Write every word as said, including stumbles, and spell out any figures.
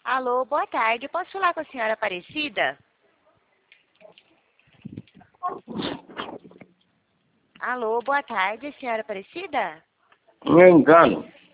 Alô, boa tarde. Posso falar com a senhora Aparecida? Alô, boa tarde, senhora Aparecida? Me engano.